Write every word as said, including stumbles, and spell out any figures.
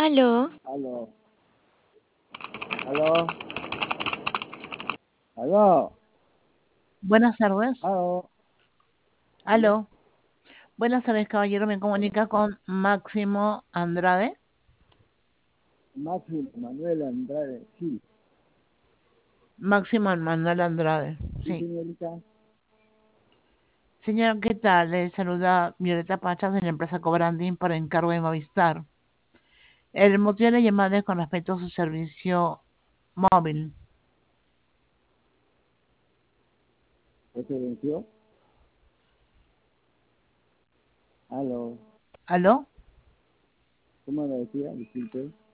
Aló, Aló, aló, aló, Buenas tardes. aló, aló. Aló. Buenas tardes, caballero. Me comunica con Máximo Andrade. Máximo Manuel Andrade, sí, Máximo Manuel Andrade. sí, Sí. señorita. Señor, ¿qué tal? Le saluda Violeta Pachas de la empresa Cobranding por encargo de Movistar. El motivo de la llamada es con respecto a su servicio móvil. ¿Qué se venció? Aló, ¿Aló? ¿cómo me decía? Disculpe.